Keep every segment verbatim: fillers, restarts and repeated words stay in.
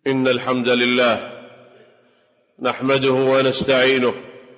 إن الحمد لله نحمده ونستعينه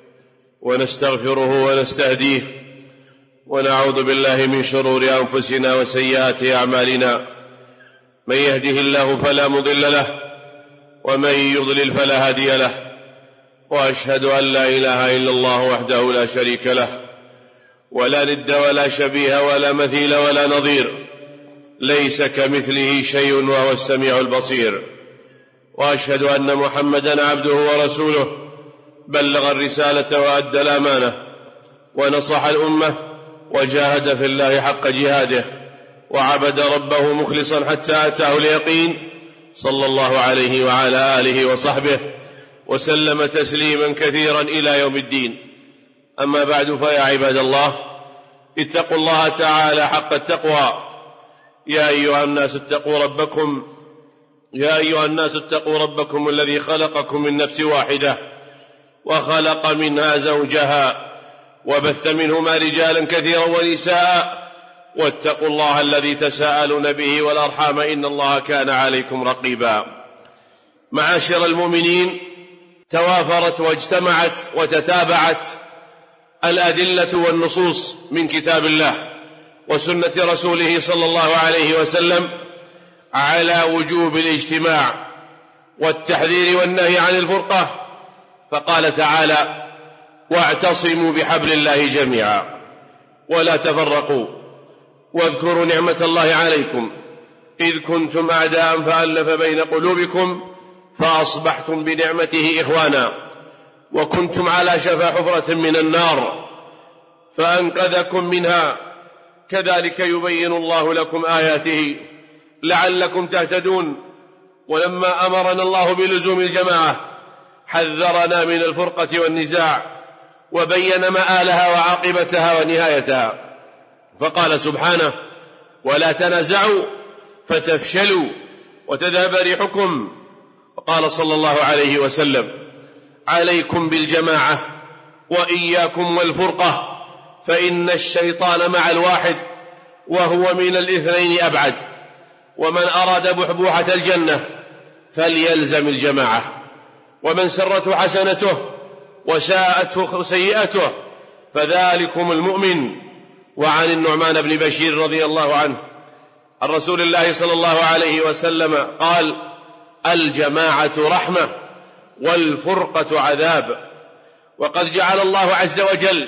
ونستغفره ونستهديه ونعوذ بالله من شرور أنفسنا وسيئات أعمالنا. من يهده الله فلا مضل له ومن يضلل فلا هادي له، وأشهد أن لا إله إلا الله وحده لا شريك له ولا ند ولا شبيه ولا مثيل ولا نظير، ليس كمثله شيء وهو السميع البصير. وأشهد أن محمدًا عبده ورسوله، بلغ الرسالة وأدى الأمانة ونصح الأمة وجاهد في الله حق جهاده، وعبد ربه مخلصا حتى أتاه اليقين، صلى الله عليه وعلى آله وصحبه وسلم تسليما كثيرا إلى يوم الدين. أما بعد، فيا عباد الله، اتقوا الله تعالى حق التقوى. يا أيها الناس اتقوا ربكم يا أيها الناس اتقوا ربكم الذي خلقكم من نفس واحدة وخلق منها زوجها وبث منهما رجالا كثيرا ونساء، واتقوا الله الذي تساءلون به والأرحام، إن الله كان عليكم رقيبا. معاشر المؤمنين، توافرت واجتمعت وتتابعت الأدلة والنصوص من كتاب الله وسنة رسوله صلى الله عليه وسلم على وجوب الاجتماع والتحذير والنهي عن الفرقة. فقال تعالى: واعتصموا بحبل الله جميعا ولا تفرقوا واذكروا نعمة الله عليكم إذ كنتم أعداء فألف بين قلوبكم فأصبحتم بنعمته إخوانا وكنتم على شفا حفرة من النار فأنقذكم منها، كذلك يبين الله لكم آياته لعلكم تهتدون. ولما أمرنا الله بلزوم الجماعة حذرنا من الفرقة والنزاع وبين مآلها وعاقبتها ونهايتها، فقال سبحانه: ولا تنازعوا فتفشلوا وتذهب ريحكم. وقال صلى الله عليه وسلم: عليكم بالجماعة وإياكم والفرقة، فإن الشيطان مع الواحد وهو من الاثنين أبعد، ومن أراد بحبوحة الجنة فليلزم الجماعة، ومن سرته حسنته وساءته سيئته فذلكم المؤمن. وعن النعمان بن بشير رضي الله عنه عن رسول الله صلى الله عليه وسلم قال: الجماعة رحمة والفرقة عذاب. وقد جعل الله عز وجل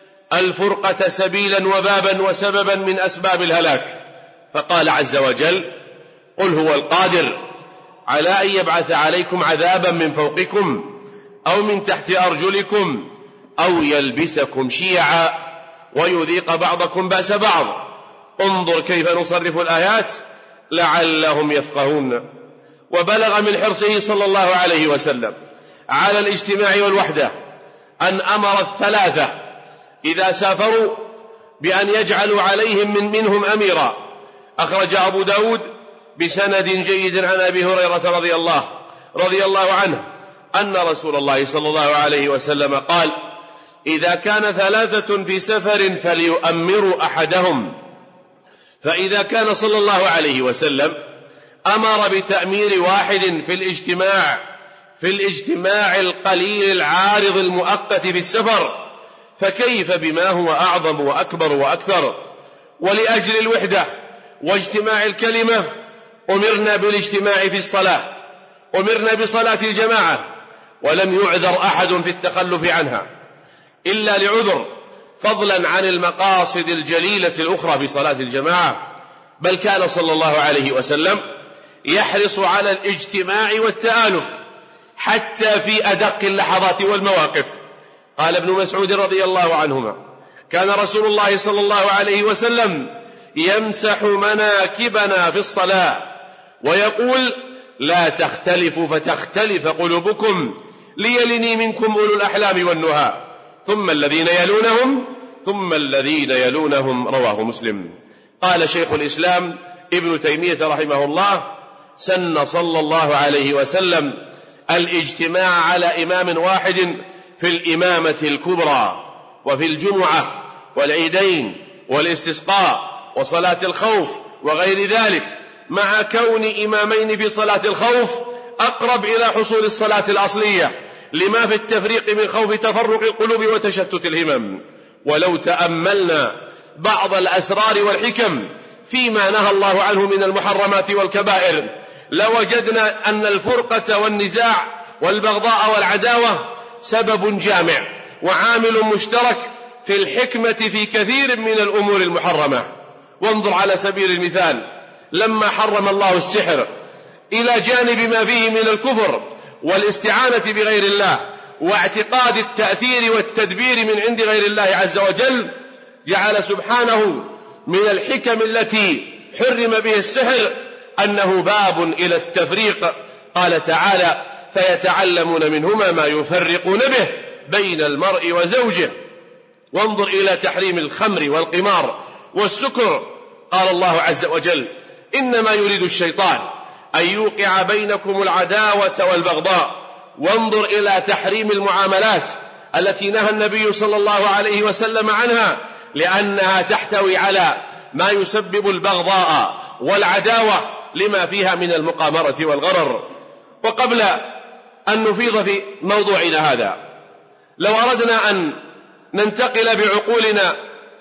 الفرقة سبيلا وبابا وسببا من أسباب الهلاك، فقال عز وجل: قل هو القادر على أن يبعث عليكم عذابا من فوقكم أو من تحت أرجلكم أو يلبسكم شيعا ويذيق بعضكم بأس بعض. انظر كيف نصرف الآيات لعلهم يفقهون. وبلغ من حرصه صلى الله عليه وسلم على الاجتماع والوحدة أن أمر الثلاثة إذا سافروا بأن يجعلوا عليهم من منهم أميرا. أخرج أبو داود بسند جيد عن أبي هريرة رضي الله, رضي الله عنه أن رسول الله صلى الله عليه وسلم قال: إذا كان ثلاثة في سفر فليؤمروا أحدهم. فإذا كان صلى الله عليه وسلم أمر بتأمير واحد في الاجتماع في الاجتماع القليل العارض المؤقت في السفر، فكيف بما هو أعظم وأكبر وأكثر؟ ولأجل الوحدة واجتماع الكلمة أمرنا بالاجتماع في الصلاة، أمرنا بصلاة الجماعة، ولم يعذر أحد في التخلف عنها إلا لعذر، فضلا عن المقاصد الجليلة الأخرى في صلاة الجماعة. بل كان صلى الله عليه وسلم يحرص على الاجتماع والتآلف حتى في أدق اللحظات والمواقف. قال ابن مسعود رضي الله عنهما: كان رسول الله صلى الله عليه وسلم يمسح مناكبنا في الصلاة ويقول: لا تختلفوا فتختلف قلوبكم ليلني منكم أولو الأحلام والنهى ثم الذين يلونهم ثم الذين يلونهم. رواه مسلم. قال شيخ الإسلام ابن تيمية رحمه الله: سن صلى الله عليه وسلم الاجتماع على إمام واحد في الإمامة الكبرى وفي الجمعة والعيدين والاستسقاء وصلاة الخوف وغير ذلك، مع كون إمامين في صلاة الخوف أقرب إلى حصول الصلاة الأصلية لما في التفريق من خوف تفرق القلوب وتشتت الهمم. ولو تأملنا بعض الأسرار والحكم فيما نهى الله عنه من المحرمات والكبائر لوجدنا أن الفرقة والنزاع والبغضاء والعداوة سبب جامع وعامل مشترك في الحكمة في كثير من الأمور المحرمة. وانظر على سبيل المثال لما حرم الله السحر إلى جانب ما فيه من الكفر والاستعانة بغير الله واعتقاد التأثير والتدبير من عند غير الله عز وجل، جعل سبحانه من الحكم التي حرم به السحر أنه باب إلى التفريق. قال تعالى: فيتعلمون منهما ما يفرقون به بين المرء وزوجه. وانظر إلى تحريم الخمر والقمار والسكر، قال الله عز وجل: إنما يريد الشيطان أن يوقع بينكم العداوة والبغضاء. وانظر إلى تحريم المعاملات التي نهى النبي صلى الله عليه وسلم عنها لأنها تحتوي على ما يسبب البغضاء والعداوة لما فيها من المقامرة والغرر. وقبل أن نفيض في موضوعنا هذا، لو أردنا أن ننتقل بعقولنا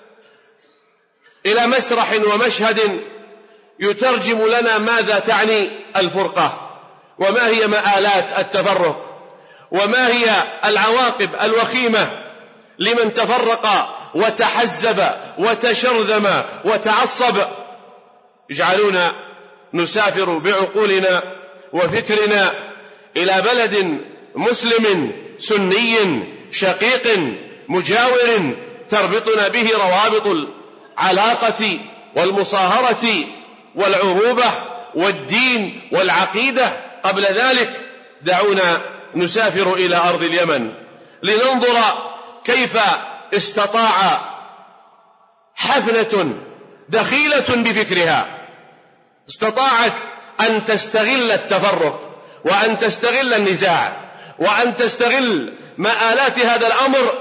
إلى مسرح ومشهد يترجم لنا ماذا تعني الفرقة، وما هي مآلات التفرق، وما هي العواقب الوخيمة لمن تفرق وتحزب وتشرذم وتعصب، اجعلونا نسافر بعقولنا وفكرنا إلى بلد مسلم سني شقيق مجاور تربطنا به روابط العلاقة والمصاهرة والعروبة والدين والعقيدة. قبل ذلك دعونا نسافر إلى أرض اليمن لننظر كيف استطاع حفنة دخيلة بفكرها استطاعت أن تستغل التفرق وأن تستغل النزاع وأن تستغل مآلات هذا الأمر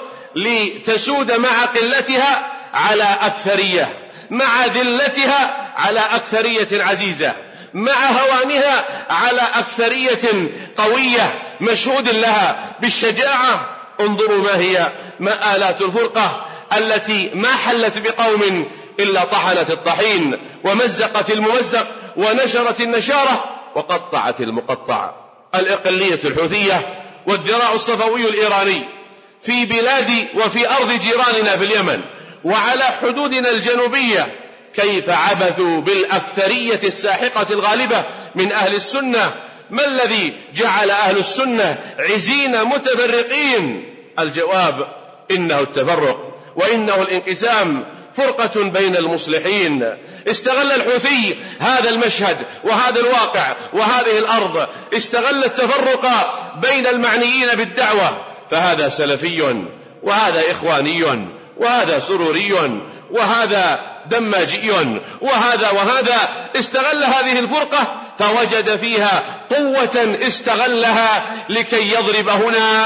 لتسود مع قلتها على أكثرية، مع ذلتها على أكثرية عزيزة، مع هوانها على أكثرية قوية مشهود لها بالشجاعة. انظروا ما هي مآلات الفرقة التي ما حلت بقوم إلا طحنت الطحين ومزقت الممزق ونشرت النشارة وقطعت المقطع. الإقلية الحوثية والذراع الصفوي الإيراني في بلاد وفي أرض جيراننا في اليمن وعلى حدودنا الجنوبية كيف عبثوا بالأكثرية الساحقة الغالبة من أهل السنة. ما الذي جعل أهل السنة عزين متفرقين؟ الجواب: إنه التفرق وإنه الانقسام، فرقة بين المصلحين. استغل الحوثي هذا المشهد وهذا الواقع وهذه الأرض، استغل التفرق بين المعنيين بالدعوة، فهذا سلفي وهذا إخواني وهذا سروري وهذا دماجي وهذا وهذا. استغل هذه الفرقة فوجد فيها قوة استغلها لكي يضرب هنا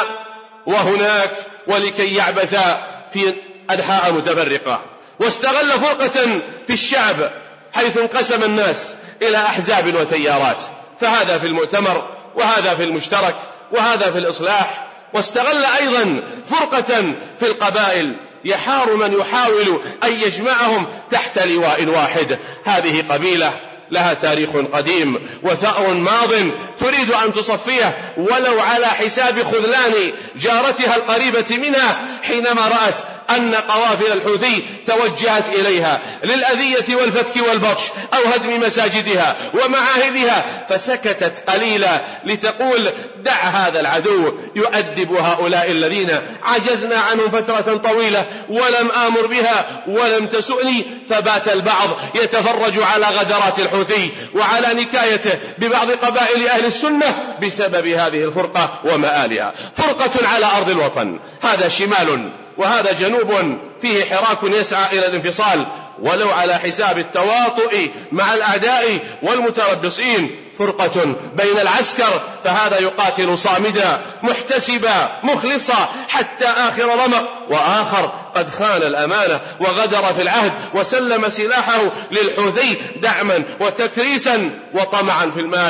وهناك ولكي يعبث في أنحاء متفرقة. واستغل فرقة في الشعب حيث انقسم الناس إلى أحزاب وتيارات، فهذا في المؤتمر وهذا في المشترك وهذا في الإصلاح. واستغل أيضا فرقة في القبائل يحار من يحاول أن يجمعهم تحت لواء واحد. هذه قبيلة لها تاريخ قديم وثأر ماض تريد أن تصفيه ولو على حساب خذلان جارتها القريبة منها حينما رأت أن قوافل الحوثي توجهت إليها للأذية والفتك والبطش أو هدم مساجدها ومعاهدها، فسكتت قليلا لتقول: دع هذا العدو يؤدب هؤلاء الذين عجزنا عنهم فترة طويلة ولم آمر بها ولم تسؤني. فبات البعض يتفرج على غدرات الحوثي وعلى نكايته ببعض قبائل أهل السنة بسبب هذه الفرقة ومآلها. فرقة على أرض الوطن، هذا شمال وهذا جنوب فيه حراك يسعى إلى الانفصال ولو على حساب التواطؤ مع الأعداء والمتربصين. فرقة بين العسكر، فهذا يقاتل صامدا محتسبا مخلصا حتى آخر رمق، وآخر قد خان الأمانة وغدر في العهد وسلم سلاحه للحوثي دعما وتكريسا وطمعا في المال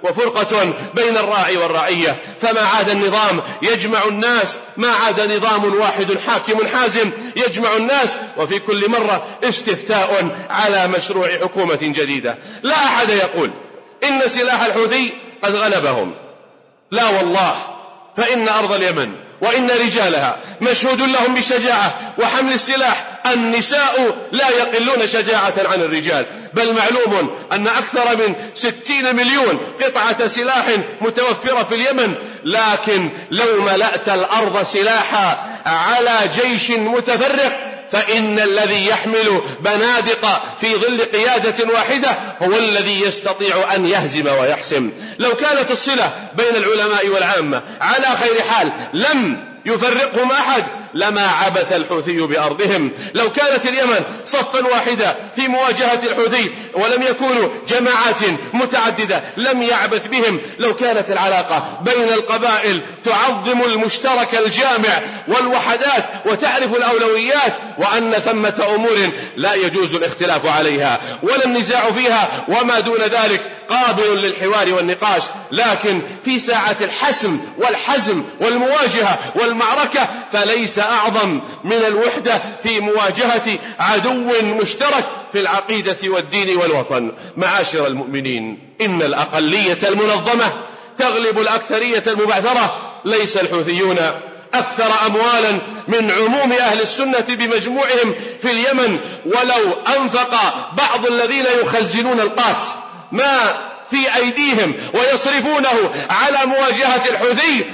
وفرقة بين الراعي والرعية. فما عاد النظام يجمع الناس، ما عاد نظام واحد حاكم حازم يجمع الناس، وفي كل مرة استفتاء على مشروع حكومة جديدة. لا أحد يقول إن سلاح الحوثي قد غلبهم، لا والله، فإن أرض اليمن وإن رجالها مشهود لهم بالشجاعة وحمل السلاح. النساء لا يقلون شجاعة عن الرجال، بل معلوم أن أكثر من ستين مليون قطعة سلاح متوفرة في اليمن. لكن لو ملأت الأرض سلاحا على جيش متفرق فإن الذي يحمل بنادق في ظل قيادة واحدة هو الذي يستطيع أن يهزم ويحسم. لو كانت الصلة بين العلماء والعامة على خير حال لم يفرقهم أحد لما عبث الحوثي بأرضهم. لو كانت اليمن صفا واحدا في مواجهة الحوثي ولم يكونوا جماعات متعددة لم يعبث بهم. لو كانت العلاقة بين القبائل تعظم المشترك الجامع والوحدات وتعرف الأولويات، وأن ثمة أمور لا يجوز الاختلاف عليها ولا النزاع فيها، وما دون ذلك قابل للحوار والنقاش. لكن في ساعة الحسم والحزم والمواجهة والمعركة فليس أعظم من الوحدة في مواجهة عدو مشترك في العقيدة والدين والوطن. معاشر المؤمنين، إن الأقلية المنظمة تغلب الأكثرية المبعثرة. ليس الحوثيون أكثر أموالا من عموم أهل السنة بمجموعهم في اليمن، ولو أنفق بعض الذين يخزنون القات ما في أيديهم ويصرفونه على مواجهة الحوثي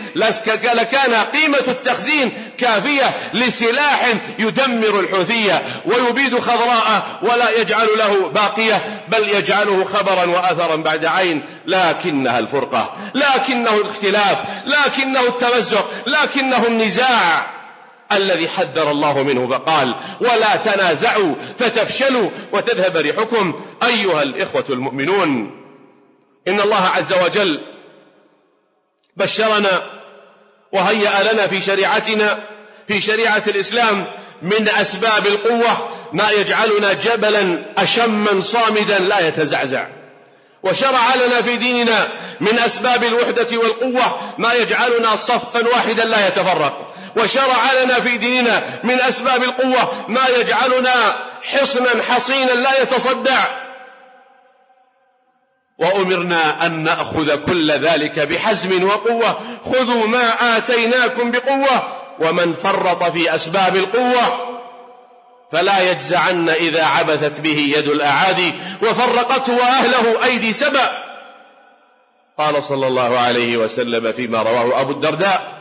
لكان قيمة التخزين كافية لسلاح يدمر الحوثية ويبيد خضراء ولا يجعل له باقية، بل يجعله خبرا وأثرا بعد عين. لكنها الفرقة، لكنه الاختلاف، لكنه التمزق، لكنه النزاع الذي حذر الله منه فقال: ولا تنازعوا فتفشلوا وتذهب ريحكم. أيها الإخوة المؤمنون، إن الله عز وجل بشرنا وهيأ لنا في شريعتنا في شريعة الإسلام من أسباب القوة ما يجعلنا جبلا أشما صامدا لا يتزعزع، وشرع لنا في ديننا من أسباب الوحدة والقوة ما يجعلنا صفا واحدا لا يتفرق، وشرع لنا في ديننا من أسباب القوة ما يجعلنا حصنا حصينا لا يتصدع. وأمرنا أن نأخذ كل ذلك بحزم وقوة. خذوا ما آتيناكم بقوة، ومن فرط في أسباب القوة فلا يجزعن إذا عبثت به يد الأعادي وفرقته وأهله أيدي سبأ. قال صلى الله عليه وسلم فيما رواه أبو الدرداء: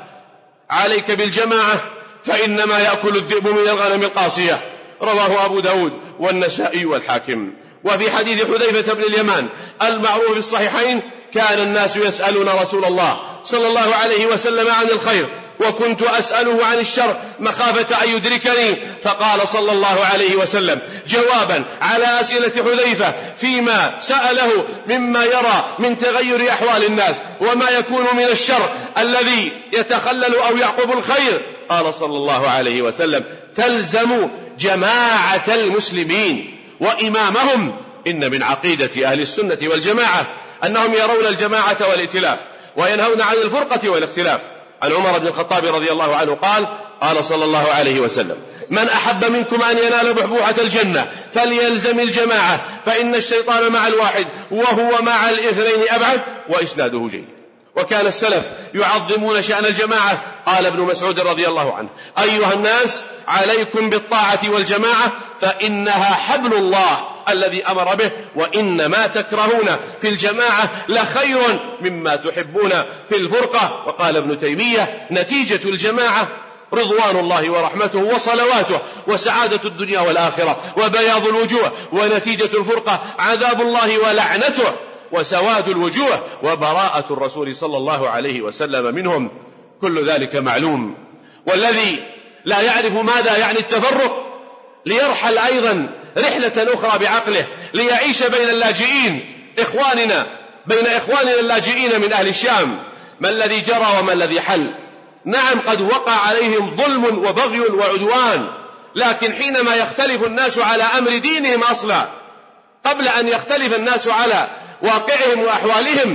عليك بالجماعة فإنما يأكل الذئب من الغنم القاصية. رواه أبو داود والنسائي والحاكم. وفي حديث حذيفة بن اليمان المعروف في الصحيحين: كان الناس يسألون رسول الله صلى الله عليه وسلم عن الخير وكنت أسأله عن الشر مخافة أن يدركني، فقال صلى الله عليه وسلم جوابا على أسئلة حذيفة فيما سأله مما يرى من تغير أحوال الناس وما يكون من الشر الذي يتخلل أو يعقب الخير، قال صلى الله عليه وسلم: تلزم جماعة المسلمين وإمامهم. إن من عقيدة أهل السنة والجماعة أنهم يرون الجماعة والائتلاف وينهون عن الفرقة والاختلاف. عن عمر بن الخطاب رضي الله عنه قال: قال صلى الله عليه وسلم: من أحب منكم أن ينال بحبوحة الجنة فليلزم الجماعة، فإن الشيطان مع الواحد وهو مع الاثنين أبعد. وإسناده جيد. وكان السلف يعظمون شأن الجماعة. قال ابن مسعود رضي الله عنه: أيها الناس، عليكم بالطاعة والجماعة فإنها حبل الله الذي أمر به، وإن ما تكرهون في الجماعة لخير مما تحبون في الفرقة. وقال ابن تيمية: نتيجة الجماعة رضوان الله ورحمته وصلواته وسعادة الدنيا والآخرة وبياض الوجوه، ونتيجة الفرقة عذاب الله ولعنته وسواد الوجوه وبراءة الرسول صلى الله عليه وسلم منهم. كل ذلك معلوم. والذي لا يعرف ماذا يعني التفرق ليرحل أيضا رحلة أخرى بعقله ليعيش بين اللاجئين إخواننا بين إخواننا اللاجئين من أهل الشام. ما الذي جرى وما الذي حل؟ نعم، قد وقع عليهم ظلم وبغي وعدوان، لكن حينما يختلف الناس على أمر دينهم أصلا قبل أن يختلف الناس على واقعهم وأحوالهم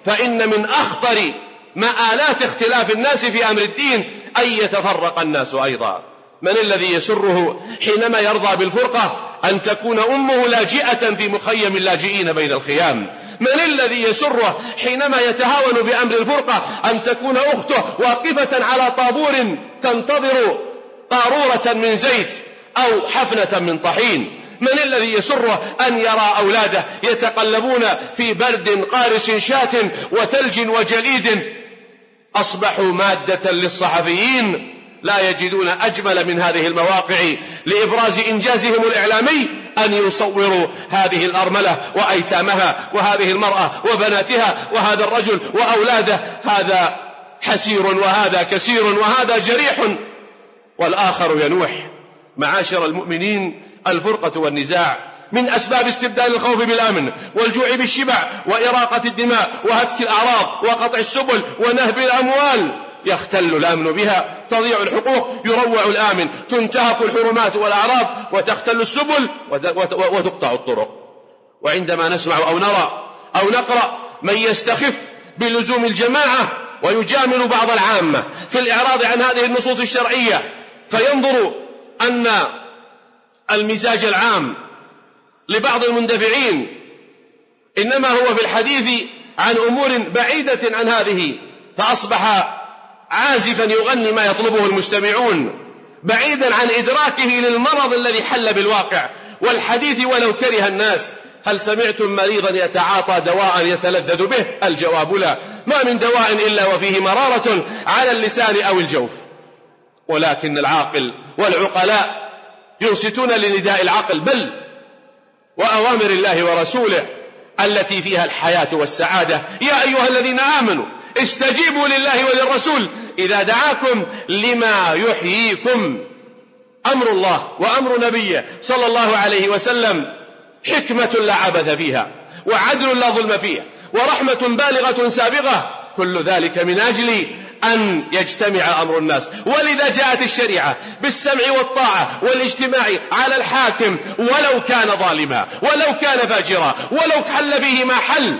فإن من أخطر مآلات اختلاف الناس في أمر الدين أن يتفرق الناس أيضا. من الذي يسره حينما يرضى بالفرقة أن تكون أمه لاجئة في مخيم اللاجئين بين الخيام؟ من الذي يسره حينما يتهاون بأمر الفرقة أن تكون أخته واقفة على طابور تنتظر قارورة من زيت أو حفنة من طحين؟ من الذي يسره أن يرى أولاده يتقلبون في برد قارس شات وثلج وجليد؟ أصبحوا مادة للصحفيين لا يجدون أجمل من هذه المواقع لإبراز إنجازهم الإعلامي أن يصوروا هذه الأرملة وأيتامها وهذه المرأة وبناتها وهذا الرجل وأولاده، هذا حسير وهذا كسير وهذا جريح والآخر ينوح. معاشر المؤمنين، الفرقة والنزاع من أسباب استبدال الخوف بالأمن والجوع بالشبع وإراقة الدماء وهتك الأعراض وقطع السبل ونهب الأموال. يختل الأمن بها، تضيع الحقوق، يروع الآمن، تنتهك الحرمات والأعراض وتختل السبل وتقطع الطرق. وعندما نسمع أو نرى أو نقرأ من يستخف بلزوم الجماعة ويجامل بعض العامة في الإعراض عن هذه النصوص الشرعية، فينظر أن المزاج العام لبعض المندفعين إنما هو في الحديث عن أمور بعيدة عن هذه، فأصبح عازفا يغني ما يطلبه المستمعون بعيدا عن إدراكه للمرض الذي حل بالواقع والحديث ولو كره الناس. هل سمعتم مريضا يتعاطى دواء يتلذذ به؟ الجواب لا. ما من دواء إلا وفيه مرارة على اللسان أو الجوف. ولكن العاقل والعقلاء ينصتون لنداء العقل بل وأوامر الله ورسوله التي فيها الحياة والسعادة. يا أيها الذين آمنوا استجيبوا لله وللرسول إذا دعاكم لما يحييكم. أمر الله وأمر نبيه صلى الله عليه وسلم حكمة لا عبث فيها، وعدل لا ظلم فيه، ورحمة بالغة سابغة، كل ذلك من أجل أن يجتمع أمر الناس. ولذا جاءت الشريعة بالسمع والطاعة والاجتماع على الحاكم ولو كان ظالما ولو كان فاجرا ولو حل فيه ما حل،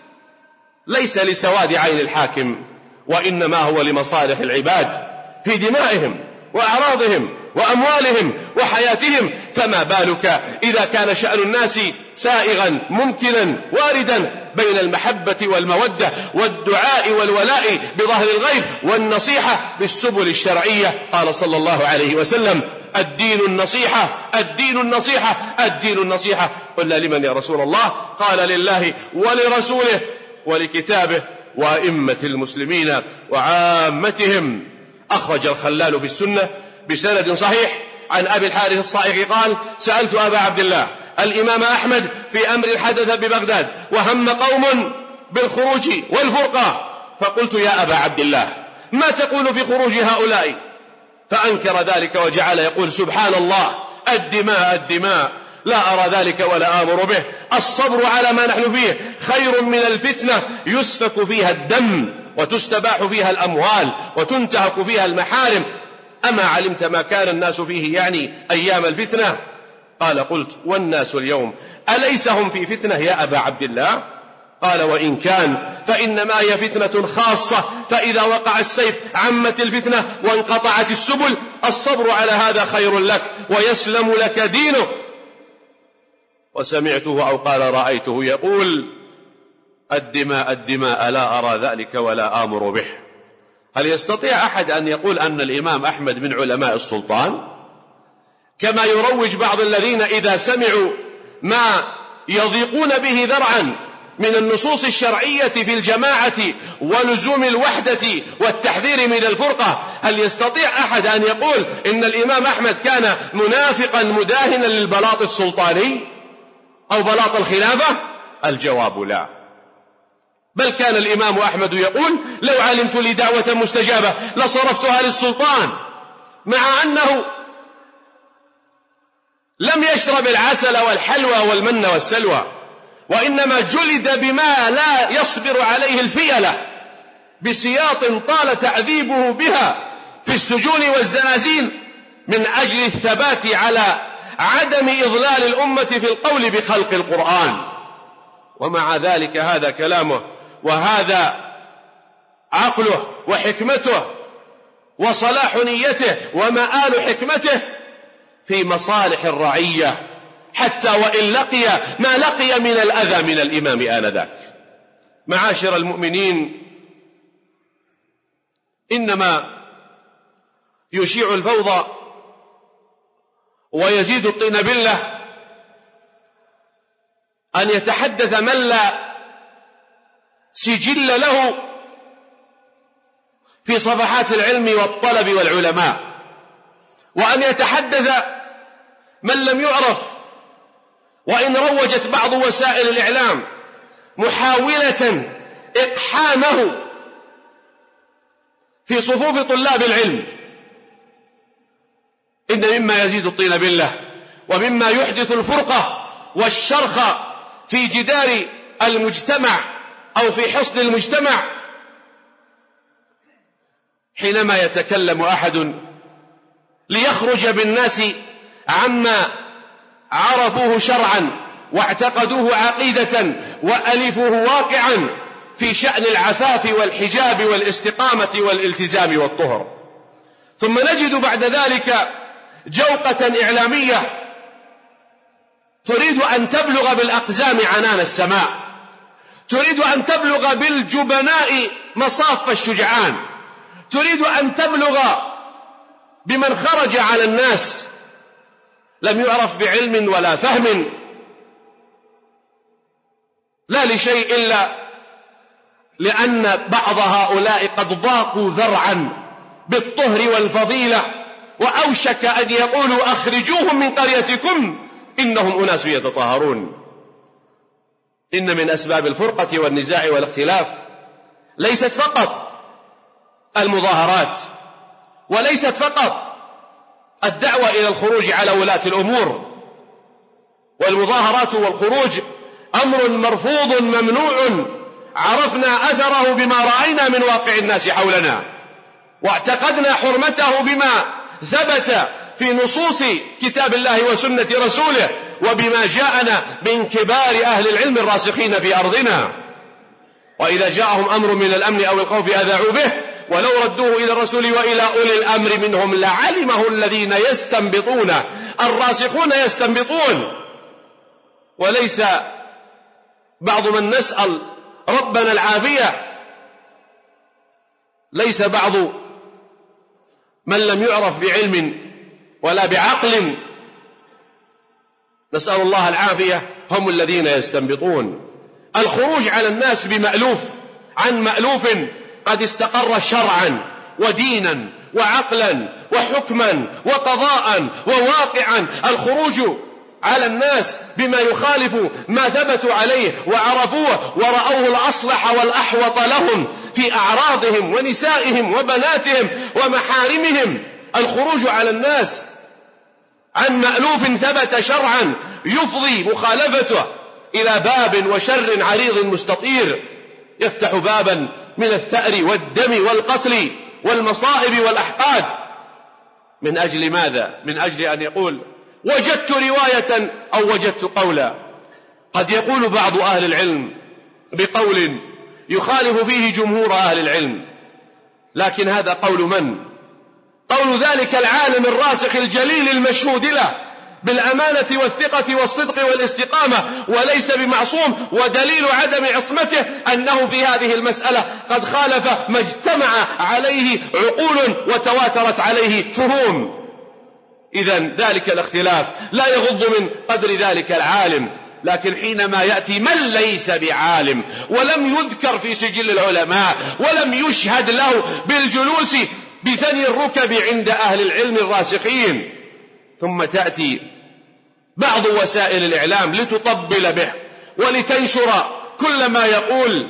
ليس لسواد عين الحاكم وإنما هو لمصالح العباد في دمائهم وأعراضهم وأموالهم وحياتهم. فما بالك إذا كان شأن الناس سائغا ممكنا واردا بين المحبة والمودة والدعاء والولاء بظهر الغيب والنصيحة بالسبل الشرعية. قال صلى الله عليه وسلم: الدين النصيحة الدين النصيحة الدين النصيحة. قلنا: لمن يا رسول الله؟ قال: لله ولرسوله ولكتابه وأئمة المسلمين وعامتهم. أخرج الخلال في السنة بسند صحيح عن أبي الحارث الصائغ قال: سألت أبا عبد الله الإمام أحمد في أمر حدث ببغداد وهم قوم بالخروج والفرقة، فقلت: يا أبا عبد الله، ما تقول في خروج هؤلاء؟ فأنكر ذلك وجعل يقول: سبحان الله، الدماء الدماء، لا أرى ذلك ولا آمر به. الصبر على ما نحن فيه خير من الفتنة يسفك فيها الدم وتستباح فيها الأموال وتنتهك فيها المحارم. أما علمت ما كان الناس فيه يعني أيام الفتنة؟ قال: قلت: والناس اليوم أليس هم في فتنة يا أبا عبد الله؟ قال: وإن كان فإنما هي فتنة خاصة، فإذا وقع السيف عمت الفتنة وانقطعت السبل. الصبر على هذا خير لك ويسلم لك دينك. وسمعته أو قال رأيته يقول: الدماء الدماء، لا أرى ذلك ولا آمر به. هل يستطيع أحد أن يقول أن الإمام أحمد من علماء السلطان؟ كما يروج بعض الذين إذا سمعوا ما يضيقون به ذرعا من النصوص الشرعية في الجماعة ولزوم الوحدة والتحذير من الفرقة، هل يستطيع أحد أن يقول إن الإمام أحمد كان منافقا مداهنا للبلاط السلطاني أو بلاط الخلافة؟ الجواب لا. بل كان الإمام أحمد يقول: لو علمت لي دعوة مستجابة لصرفتها للسلطان، مع أنه لم يشرب العسل والحلوى والمن والسلوى، وإنما جلد بما لا يصبر عليه الفيلة بسياط طال تعذيبه بها في السجون والزنازين من أجل الثبات على عدم إضلال الأمة في القول بخلق القرآن. ومع ذلك هذا كلامه وهذا عقله وحكمته وصلاح نيته ومآل حكمته في مصالح الرعية، حتى وإن لقي ما لقي من الأذى من الإمام آنذاك. معاشر المؤمنين، إنما يشيع الفوضى ويزيد الطين بلة أن يتحدث من لا سجل له في صفحات العلم والطلب والعلماء، وأن يتحدث من لم يعرف، وإن روجت بعض وسائل الإعلام محاولة إقحامه في صفوف طلاب العلم. إن مما يزيد الطين بلة ومما يحدث الفرقة والشرخ في جدار المجتمع أو في حصن المجتمع حينما يتكلم أحد ليخرج بالناس عما عرفوه شرعا واعتقدوه عقيدة وألفوه واقعا في شأن العفاف والحجاب والاستقامة والالتزام والطهر، ثم نجد بعد ذلك جوقة إعلامية تريد أن تبلغ بالأقزام عنان السماء، تريد أن تبلغ بالجبناء مصاف الشجعان، تريد أن تبلغ بمن خرج على الناس لم يعرف بعلم ولا فهم، لا لشيء إلا لأن بعض هؤلاء قد ضاقوا ذرعا بالطهر والفضيلة، وأوشك أن يقولوا أخرجوهم من قريتكم إنهم أناس يتطهرون. إن من أسباب الفرقة والنزاع والاختلاف ليست فقط المظاهرات، وليست فقط الدعوة إلى الخروج على ولاة الأمور، والمظاهرات والخروج أمر مرفوض ممنوع عرفنا أثره بما رأينا من واقع الناس حولنا، واعتقدنا حرمته بما ثبت في نصوص كتاب الله وسنة رسوله، وبما جاءنا من كبار أهل العلم الراسخين في أرضنا. وإذا جاءهم أمر من الأمن أو الخوف أذاعوا به، ولو ردوه إلى الرسول وإلى أولي الأمر منهم لعلمه الذين يستنبطون، الراسخون يستنبطون. وليس بعض من نسأل ربنا العافية، ليس بعض من لم يعرف بعلم ولا بعقل، نسأل الله العافية، هم الذين يستنبطون. الخروج على الناس بمألوف عن مألوف قد استقر شرعا ودينا وعقلا وحكما وقضاء وواقعا، الخروج على الناس بما يخالف ما ثبتوا عليه وعرفوه ورأوه الأصلح والأحوط لهم في أعراضهم ونسائهم وبناتهم ومحارمهم، الخروج على الناس عن مألوف ثبت شرعا يفضي مخالفته إلى باب وشر عريض مستطير، يفتح بابا من الثأر والدم والقتل والمصائب والأحقاد. من أجل ماذا؟ من أجل أن يقول وجدت رواية أو وجدت قولا. قد يقول بعض أهل العلم بقول يخالف فيه جمهور أهل العلم، لكن هذا قول من؟ قول ذلك العالم الراسخ الجليل المشهود له بالأمانة والثقة والصدق والاستقامة، وليس بمعصوم، ودليل عدم عصمته أنه في هذه المسألة قد خالف ما اجتمع عليه عقول وتواترت عليه فهوم. إذن ذلك الاختلاف لا يغض من قدر ذلك العالم، لكن حينما يأتي من ليس بعالم ولم يذكر في سجل العلماء ولم يشهد له بالجلوس بثني الركب عند أهل العلم الراسخين، ثم تأتي بعض وسائل الإعلام لتطبل به ولتنشر كل ما يقول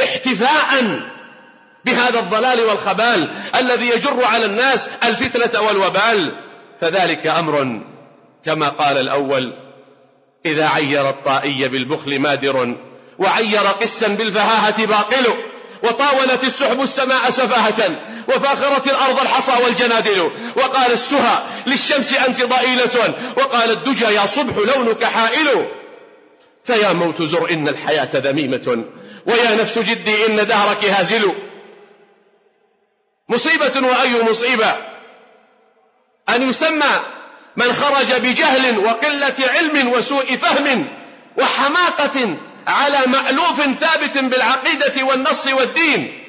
احتفاء بهذا الضلال والخبال الذي يجر على الناس الفتنة والوبال، فذلك أمر كما قال الأول: إذا عير الطائي بالبخل مادر، وعير قسا بالفهاهة باقل، وطاولت السحب السماء سفاهة، وفاخرت الأرض الحصى والجنادل، وقال السهى للشمس أنت ضئيلة، وقال الدجى يا صبح لونك حائل، فيا موت زر إن الحياة ذميمة، ويا نفس جدي إن دهرك هازل. مصيبة وأي مصيبة أن يسمى من خرج بجهل وقلة علم وسوء فهم وحماقة على مألوف ثابت بالعقيدة والنص والدين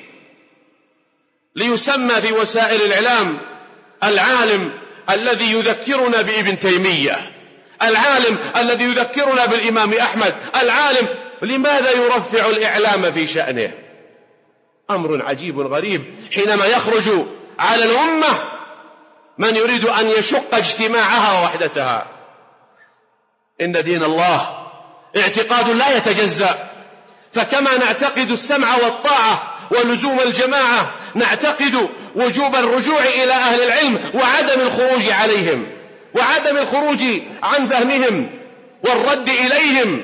ليسمى في وسائل الإعلام العالم الذي يذكرنا بابن تيمية، العالم الذي يذكرنا بالإمام أحمد، العالم. لماذا يرفع الإعلام في شأنه؟ أمر عجيب غريب حينما يخرج على الأمة من يريد أن يشق اجتماعها ووحدتها. إن دين الله اعتقاد لا يتجزأ، فكما نعتقد السمع والطاعة ولزوم الجماعة نعتقد وجوب الرجوع إلى أهل العلم وعدم الخروج عليهم وعدم الخروج عن فهمهم والرد إليهم.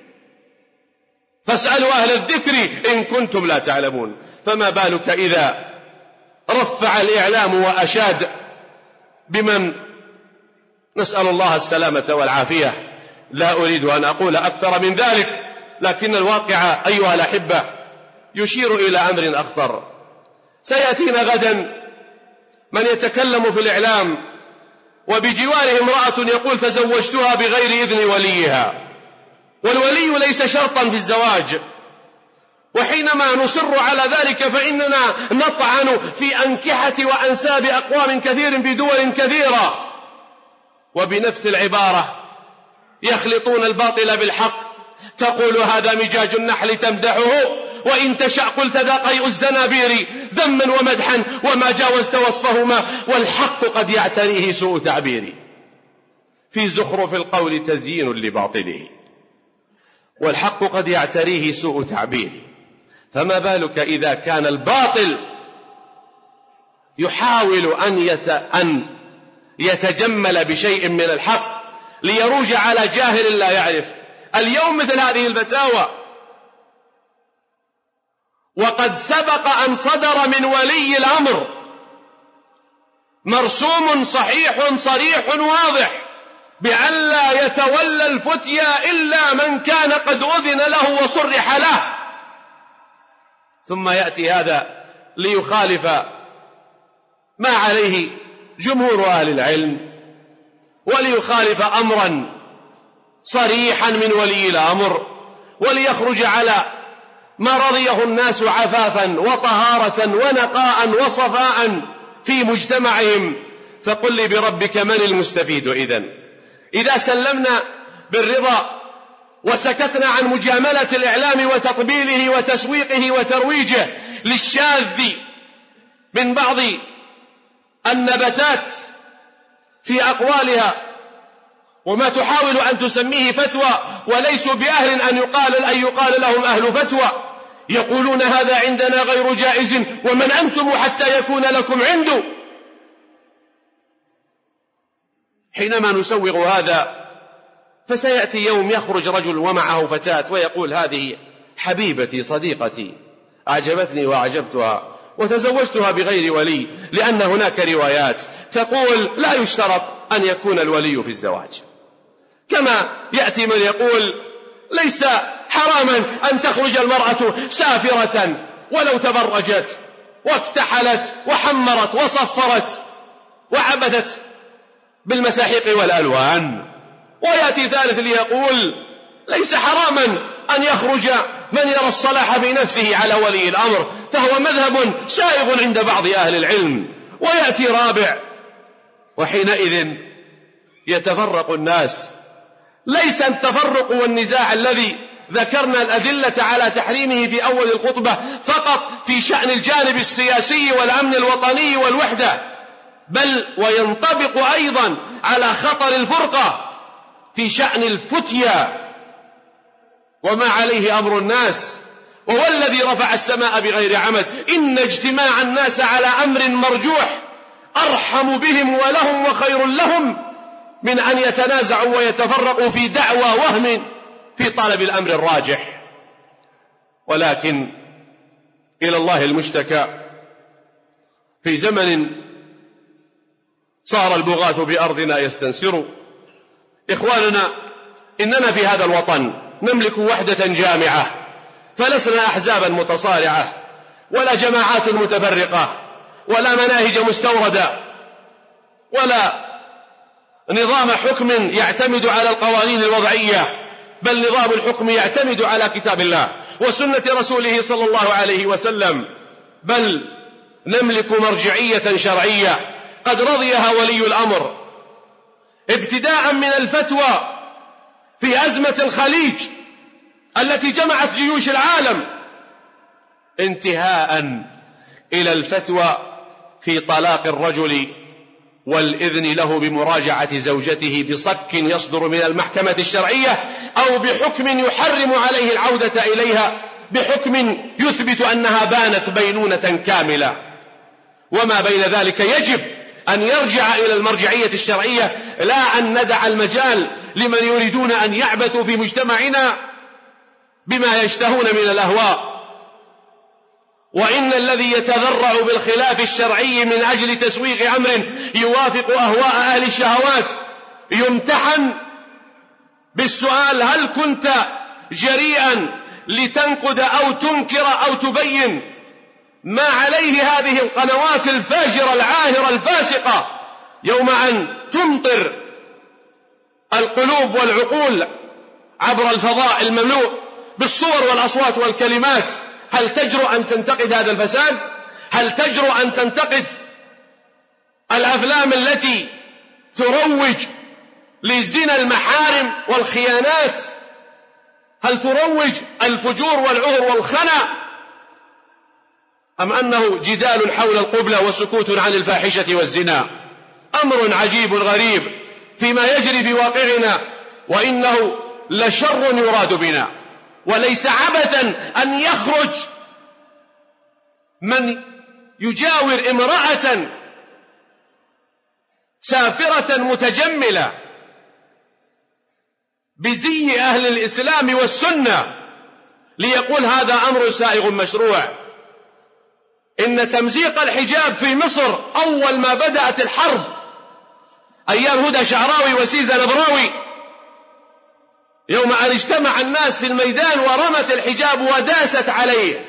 فاسألوا أهل الذكر إن كنتم لا تعلمون. فما بالك إذا رفع الإعلام وأشاد بمن نسأل الله السلامة والعافية. لا أريد أن أقول أكثر من ذلك، لكن الواقع أيها الأحبة يشير إلى أمر أخطر. سيأتينا غدا من يتكلم في الإعلام وبجواره امرأة يقول تزوجتها بغير إذن وليها، والولي ليس شرطا في الزواج. وحينما نصر على ذلك فإننا نطعن في أنكحة وأنساب أقوام كثير في دول كثيرة، وبنفس العبارة يخلطون الباطل بالحق. تقول هذا مجاج النحل تمدحه، وإن تشأ قلت ذا قيء الزنابير ذما ومدحا وما جاوزت وصفهما، والحق قد يعتريه سوء تعبيري. في زخرف القول تزيين لباطله، والحق قد يعتريه سوء تعبيري. فما بالك إذا كان الباطل يحاول أن, يت... أن يتجمل بشيء من الحق ليروج على جاهل لا يعرف. اليوم مثل هذه الفتاوى، وقد سبق أن صدر من ولي الأمر مرسوم صحيح صريح واضح بأن لا يتولى الفتيا إلا من كان قد أذن له وصرح له، ثم يأتي هذا ليخالف ما عليه جمهور أهل العلم، وليخالف أمرا صريحا من ولي الأمر، وليخرج على ما رضيه الناس عفافا وطهارة ونقاء وصفاء في مجتمعهم. فقل لي بربك من المستفيد إذن؟ إذا سلمنا بالرضا وسكتنا عن مجاملة الإعلام وتطبيله وتسويقه وترويجه للشاذ من بعض النبتات في أقوالها وما تحاول أن تسميه فتوى وليسوا بأهل أن يقال, أن يقال لهم أهل فتوى، يقولون هذا عندنا غير جائز ومن أنتم حتى يكون لكم عنده. حينما نسوغ هذا فسيأتي يوم يخرج رجل ومعه فتاة ويقول هذه حبيبتي صديقتي أعجبتني وأعجبتها وتزوجتها بغير ولي، لأن هناك روايات تقول لا يشترط أن يكون الولي في الزواج. كما يأتي من يقول ليس حراما أن تخرج المرأة سافرة ولو تبرجت واكتحلت وحمرت وصفرت وعبثت بالمساحيق والألوان. ويأتي ثالث ليقول ليس حراما أن يخرج من يرى الصلاح بنفسه على ولي الأمر، فهو مذهب سائغ عند بعض أهل العلم. ويأتي رابع، وحينئذ يتفرق الناس. ليس التفرق والنزاع الذي ذكرنا الأدلة على تحريمه في أول الخطبة فقط في شأن الجانب السياسي والأمن الوطني والوحدة، بل وينطبق أيضا على خطر الفرقة في شأن الفتيا وما عليه أمر الناس. وهو الذي رفع السماء بغير عمد. إن اجتماع الناس على أمر مرجوح أرحم بهم ولهم وخير لهم من أن يتنازعوا ويتفرقوا في دعوى وهم في طلب الأمر الراجح. ولكن إلى الله المشتكى، في زمن صار البغاة بأرضنا يستنسروا. إخواننا، إننا في هذا الوطن نملك وحدة جامعة فلسنا أحزابا متصارعة ولا جماعات متفرقة ولا مناهج مستوردة ولا نظام حكم يعتمد على القوانين الوضعية، بل نظام الحكم يعتمد على كتاب الله وسنة رسوله صلى الله عليه وسلم، بل نملك مرجعية شرعية قد رضيها ولي الأمر، ابتداء من الفتوى في أزمة الخليج التي جمعت جيوش العالم، انتهاء إلى الفتوى في طلاق الرجل والإذن له بمراجعة زوجته بصك يصدر من المحكمة الشرعية أو بحكم يحرم عليه العودة إليها، بحكم يثبت أنها بانت بينونة كاملة. وما بين ذلك يجب أن يرجع إلى المرجعية الشرعية، لا أن ندع المجال لمن يريدون أن يعبثوا في مجتمعنا بما يشتهون من الأهواء. وإن الذي يتذرع بالخلاف الشرعي من أجل تسويغ أمر يوافق أهواء أهل الشهوات يمتحن بالسؤال: هل كنت جريئا لتنقد أو تنكر أو تبين ما عليه هذه القنوات الفاجرة العاهرة الفاسقة يوم أن تمطر القلوب والعقول عبر الفضاء المملوء بالصور والأصوات والكلمات؟ هل تجرؤ أن تنتقد هذا الفساد؟ هل تجرؤ أن تنتقد الأفلام التي تروج لزنا المحارم والخيانات؟ هل تروج الفجور والعهر والخنا؟ أم أنه جدال حول القبلة وسكوت عن الفاحشة والزنا؟ أمر عجيب غريب فيما يجري في واقعنا، وإنه لشر يراد بنا. وليس عبثا أن يخرج من يجاور امرأة سافرة متجملة بزي أهل الإسلام والسنة ليقول هذا أمر سائغ مشروع. إن تمزيق الحجاب في مصر أول ما بدأت الحرب أيام هدى شعراوي وسيزة نبراوي، يوم أن اجتمع الناس في الميدان ورمت الحجاب وداست عليه.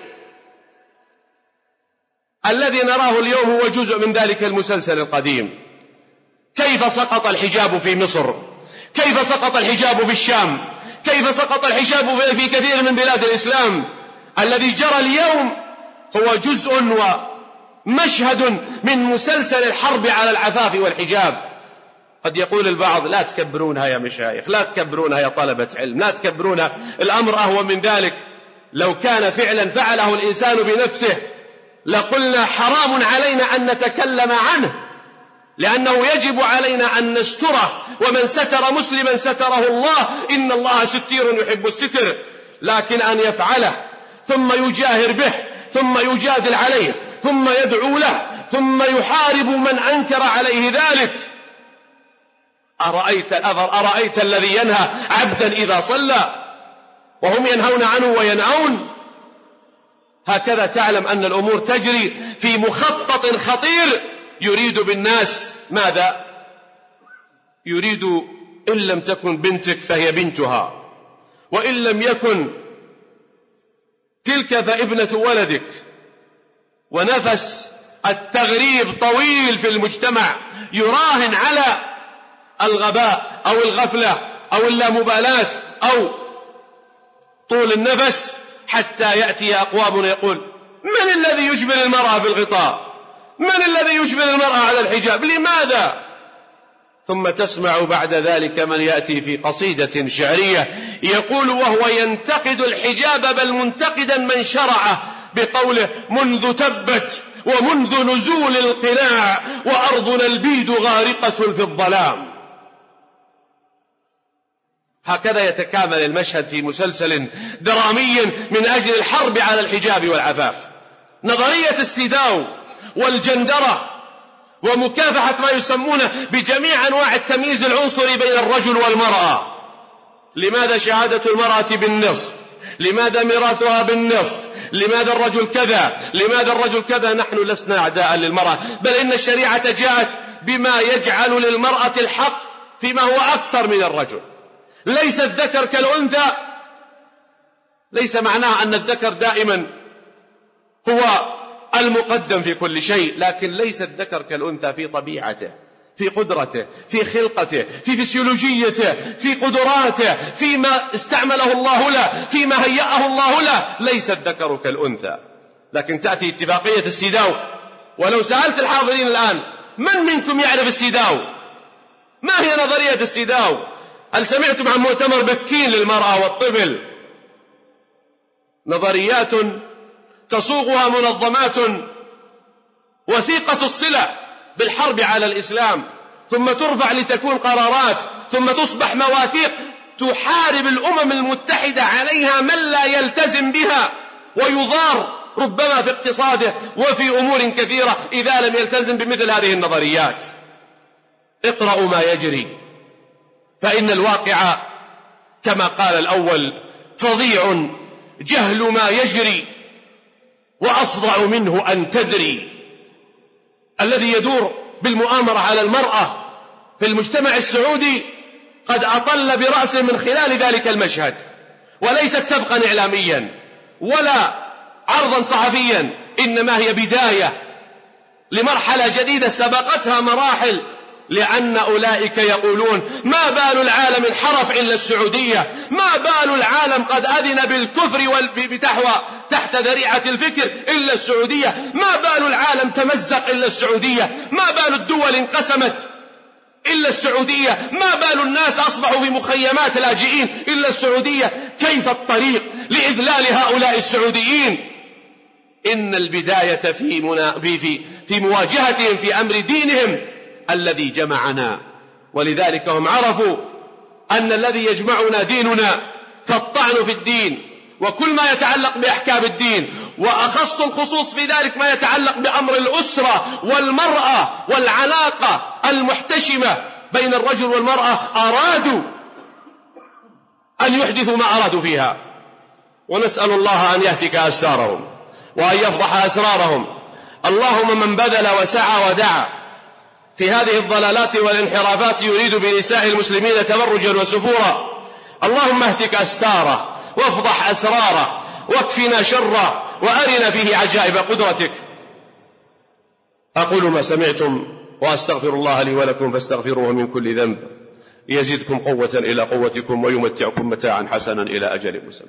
الذي نراه اليوم هو جزء من ذلك المسلسل القديم. كيف سقط الحجاب في مصر؟ كيف سقط الحجاب في الشام؟ كيف سقط الحجاب في كثير من بلاد الإسلام؟ الذي جرى اليوم هو جزء ومشهد من مسلسل الحرب على العفاف والحجاب. قد يقول البعض: لا تكبرونها يا مشايخ، لا تكبرونها يا طلبة علم، لا تكبرونها، الأمر أهون من ذلك. لو كان فعلا فعله الإنسان بنفسه لقلنا حرام علينا أن نتكلم عنه، لأنه يجب علينا أن نستره، ومن ستر مسلما ستره الله، إن الله ستير يحب الستر. لكن أن يفعله ثم يجاهر به ثم يجادل عليه ثم يدعو له ثم يحارب من أنكر عليه ذلك. أرأيت, أرأيت الذي ينهى عبدا إذا صلى وهم ينهون عنه وينعون؟ هكذا تعلم أن الأمور تجري في مخطط خطير يريد بالناس ماذا؟ يريد إن لم تكن بنتك فهي بنتها، وإن لم يكن تلك فابنة ولدك. ونفس التغريب طويل في المجتمع يراهن على الغباء أو الغفلة أو اللامبالاة أو طول النفس، حتى يأتي أقوام يقول: من الذي يجبر المرأة بالغطاء؟ من الذي يجبر المرأة على الحجاب؟ لماذا؟ ثم تسمع بعد ذلك من يأتي في قصيدة شعرية يقول وهو ينتقد الحجاب، بل منتقدا من شرعه، بقوله: منذ تبت ومنذ نزول القناع وأرضنا البيد غارقة في الظلام. هكذا يتكامل المشهد في مسلسل درامي من أجل الحرب على الحجاب والعفاف. نظرية السيداو والجندرة ومكافحة ما يسمونه بجميع أنواع التمييز العنصري بين الرجل والمرأة. لماذا شهادة المرأة بالنصف؟ لماذا ميراثها بالنصف؟ لماذا الرجل كذا؟ لماذا الرجل كذا؟ نحن لسنا أعداء للمرأة، بل إن الشريعة جاءت بما يجعل للمرأة الحق فيما هو أكثر من الرجل. ليس الذكر كالأنثى، ليس معناه أن الذكر دائما هو المقدم في كل شيء، لكن ليس الذكر كالأنثى في طبيعته، في قدرته، في خلقته، في فسيولوجيته، في قدراته، فيما استعمله الله له، فيما هيأه الله له. ليس الذكر كالأنثى. لكن تأتي اتفاقية السيداو، ولو سألت الحاضرين الآن من منكم يعرف السيداو؟ ما هي نظرية السيداو؟ هل سمعتم عن مؤتمر بكين للمرأة والطفل؟ نظريات تصوغها منظمات وثيقة الصلة بالحرب على الإسلام، ثم ترفع لتكون قرارات، ثم تصبح مواثيق تحارب الأمم المتحدة عليها من لا يلتزم بها، ويضار ربما في اقتصاده وفي أمور كثيرة إذا لم يلتزم بمثل هذه النظريات. اقرأوا ما يجري، فإن الواقع كما قال الأول فظيع، جهل ما يجري وأفظع منه أن تدري. الذي يدور بالمؤامرة على المرأة في المجتمع السعودي قد أطل برأسه من خلال ذلك المشهد، وليست سبقا إعلاميا ولا عرضا صحفيا، إنما هي بداية لمرحلة جديدة سبقتها مراحل، لأن أولئك يقولون ما بال العالم انحرف إلا السعودية، ما بال العالم قد أذن بالكفر والبتحوى تحت ذريعة الفكر إلا السعودية، ما بال العالم تمزق إلا السعودية، ما بال الدول انقسمت إلا السعودية، ما بال الناس أصبحوا بمخيمات لاجئين إلا السعودية. كيف الطريق لإذلال هؤلاء السعوديين؟ إن البداية في, منا في, في, في مواجهتهم في أمر دينهم الذي جمعنا، ولذلك هم عرفوا أن الذي يجمعنا ديننا، فالطعن في الدين وكل ما يتعلق بأحكام الدين، وأخص الخصوص في ذلك ما يتعلق بأمر الأسرة والمرأة والعلاقة المحتشمة بين الرجل والمرأة، أرادوا أن يحدثوا ما أرادوا فيها. ونسأل الله أن يهتك أستارهم وأن يفضح أسرارهم. اللهم من بذل وسعى ودعا في هذه الضلالات والانحرافات يريد بنساء المسلمين تبرجا وسفورا، اللهم اهتك أستاره وافضح أسراره واكفنا شره وأرنا فيه عجائب قدرتك. أقول ما سمعتم وأستغفر الله لي ولكم فاستغفروه من كل ذنب يزدكم قوة إلى قوتكم ويمتعكم متاعا حسنا إلى أجل مسمى.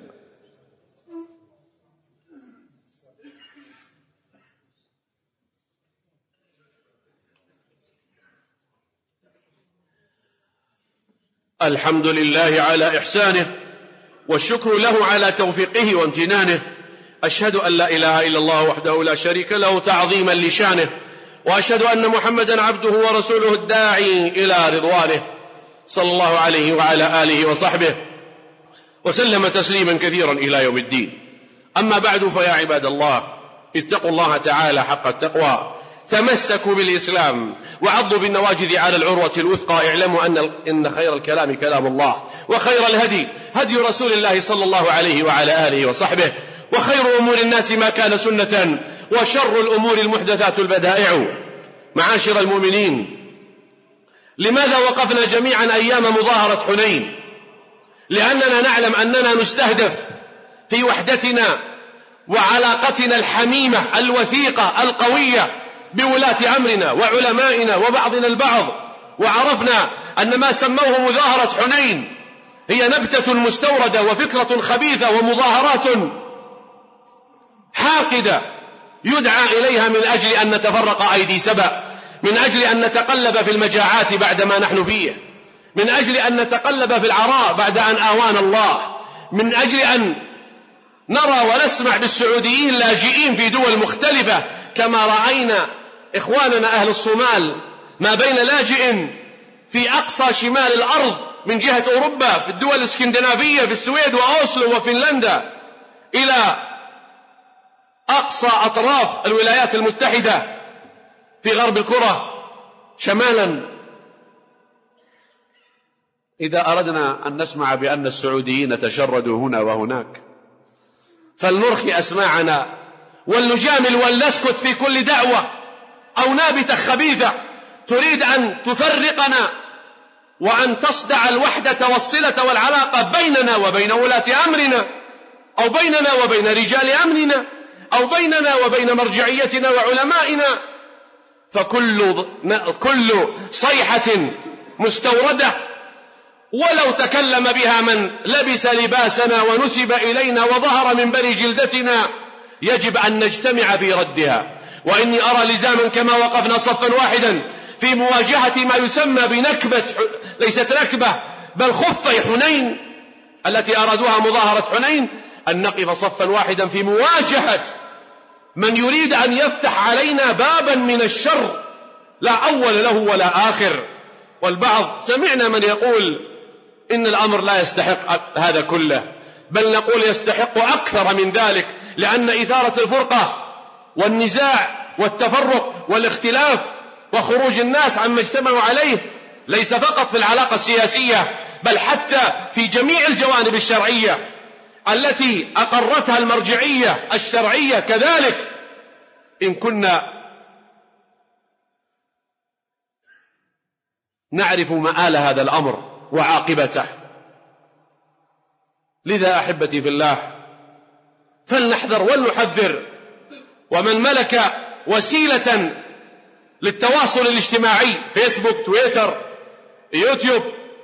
الحمد لله على إحسانه، والشكر له على توفيقه وامتنانه. أشهد أن لا إله إلا الله وحده لا شريك له تعظيما لشانه، وأشهد أن محمدا عبده ورسوله الداعي إلى رضوانه، صلى الله عليه وعلى آله وصحبه وسلم تسليما كثيرا إلى يوم الدين. أما بعد، فيا عباد الله، اتقوا الله تعالى حق التقوى، تمسكوا بالإسلام وعضوا بالنواجذ على العروة الوثقى. اعلموا أن إن خير الكلام كلام الله، وخير الهدي هدي رسول الله صلى الله عليه وعلى آله وصحبه، وخير أمور الناس ما كان سنة، وشر الأمور المحدثات البدائع. معاشر المؤمنين، لماذا وقفنا جميعا أيام مظاهرة حنين؟ لأننا نعلم أننا نستهدف في وحدتنا وعلاقتنا الحميمة الوثيقة القوية بولاة أمرنا وعلمائنا وبعضنا البعض. وعرفنا أن ما سموه مظاهرة حنين هي نبتة مستوردة وفكرة خبيثة ومظاهرات حاقدة يدعى إليها من أجل أن نتفرق أيدي سبأ، من أجل أن نتقلب في المجاعات بعدما نحن فيه، من أجل أن نتقلب في العراء بعد أن آوانا الله، من أجل أن نرى ونسمع بالسعوديين لاجئين في دول مختلفة، كما رأينا إخواننا أهل الصومال ما بين لاجئ في أقصى شمال الأرض من جهة أوروبا في الدول الاسكندنافية في السويد وأوسلو وفنلندا، إلى أقصى أطراف الولايات المتحدة في غرب الكرة شمالا. إذا أردنا أن نسمع بأن السعوديين تشردوا هنا وهناك فلنرخي أسماعنا ولنجامل ولنسكت في كل دعوة أو نابتة خبيثة تريد أن تفرقنا وأن تصدع الوحدة والصلة والعلاقة بيننا وبين ولاة أمرنا. أو بيننا وبين رجال أمننا أو بيننا وبين مرجعيتنا وعلمائنا. فكل كل صيحة مستوردة ولو تكلم بها من لبس لباسنا ونسب إلينا وظهر من بني جلدتنا يجب أن نجتمع في ردها. وإني أرى لزاما كما وقفنا صفا واحدا في مواجهة ما يسمى بنكبة، ليست نكبة بل خفي حنين التي أرادوها مظاهرة حنين، أن نقف صفا واحدا في مواجهة من يريد أن يفتح علينا بابا من الشر لا أول له ولا آخر. والبعض سمعنا من يقول إن الأمر لا يستحق هذا كله، بل نقول يستحق أكثر من ذلك، لأن إثارة الفرقة والنزاع والتفرق والاختلاف وخروج الناس عما اجتمعوا عليه ليس فقط في العلاقة السياسية، بل حتى في جميع الجوانب الشرعية التي أقرتها المرجعية الشرعية كذلك. إن كنا نعرف مآل هذا الأمر وعاقبته. لذا أحبتي في الله فلنحذر ولنحذر. ومن ملك وسيلة للتواصل الاجتماعي فيسبوك، تويتر، يوتيوب،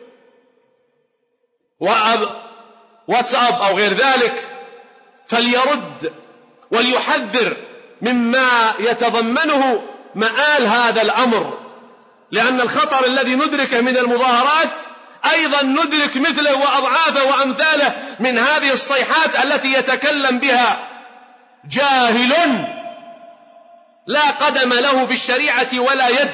واتساب أو غير ذلك فليرد وليحذر مما يتضمنه مآل هذا الأمر، لأن الخطر الذي ندركه من المظاهرات أيضا ندرك مثله وأضعافه وأمثاله من هذه الصيحات التي يتكلم بها جاهل لا قدم له في الشريعة ولا يد،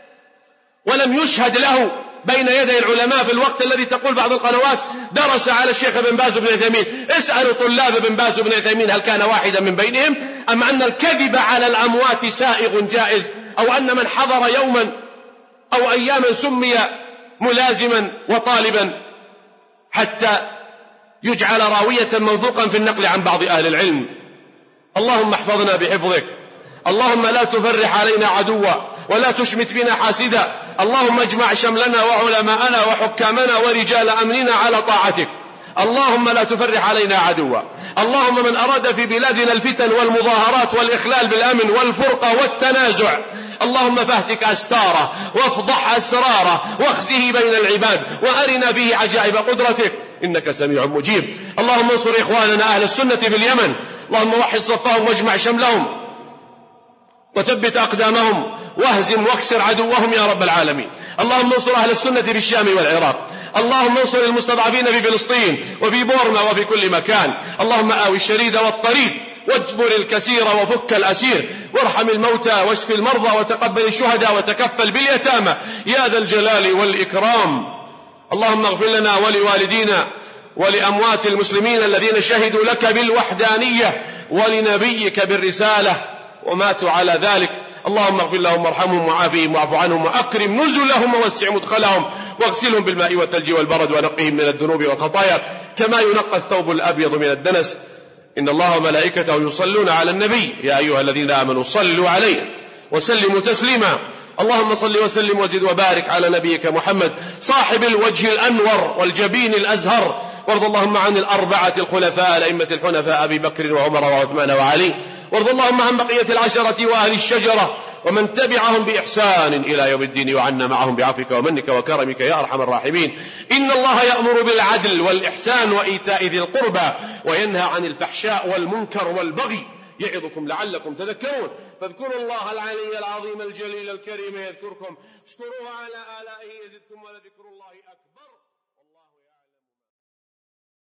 ولم يشهد له بين يدي العلماء في الوقت الذي تقول بعض القنوات درس على الشيخ ابن باز وابن عثيمين. اسألوا طلاب ابن باز وابن عثيمين هل كان واحدا من بينهم، أم أن الكذب على الأموات سائغ جائز، أو أن من حضر يوما أو أياما سمي ملازما وطالبا حتى يجعل راوية موثوقا في النقل عن بعض أهل العلم. اللهم احفظنا بحفظك، اللهم لا تفرح علينا عدوا ولا تشمت بنا حاسدا، اللهم اجمع شملنا وعلماءنا وحكامنا ورجال أمننا على طاعتك، اللهم لا تفرح علينا عدوا. اللهم من أراد في بلادنا الفتن والمظاهرات والإخلال بالأمن والفرقة والتنازع اللهم فاهتك أستاره وافضح أسراره واخزه بين العباد وأرنا فيه عجائب قدرتك إنك سميع مجيب. اللهم انصر إخواننا أهل السنة في اليمن، اللهم وحد صفهم واجمع شملهم وثبت أقدامهم واهزم واكسر عدوهم يا رب العالمين. اللهم انصر أهل السنة في الشام والعراق، اللهم انصر المستضعفين في فلسطين وفي بورما وفي كل مكان. اللهم آوي الشريد والطريد واجبر الكسير وفك الأسير وارحم الموتى واشف المرضى وتقبل الشهداء وتكفل باليتامى يا ذا الجلال والإكرام. اللهم اغفر لنا ولوالدينا ولأموات المسلمين الذين شهدوا لك بالوحدانية ولنبيك بالرسالة وماتوا على ذلك. اللهم اغفر لهم وارحمهم وعافهم واعف عنهم وأكرم نزلهم ووسع مدخلهم واغسلهم بالماء والثلج والبرد ونقهم من الذنوب والخطايا كما ينقى الثوب الأبيض من الدنس. إن الله وملائكته يصلون على النبي يا أيها الذين آمنوا صلوا عليه وسلموا تسليما. اللهم صل وسلم وزد وبارك على نبيك محمد صاحب الوجه الأنور والجبين الأزهر، وارض اللهم عن الأربعة الخلفاء الأئمة الحنفاء أبي بكر وعمر وعثمان وعلي، وارض اللهم عن بقية العشرة وأهل الشجرة ومن تبعهم بإحسان إلى يوم الدين، وعنا معهم بعفوك ومنك وكرمك يا أرحم الراحمين. إن الله يأمر بالعدل والإحسان وإيتاء ذي القربى وينهى عن الفحشاء والمنكر والبغي يعظكم لعلكم تذكرون. فاذكروا الله العلي العظيم الجليل الكريم يذكركم، اشكروه على آلائه يزدكم ولذكر الله أكبر.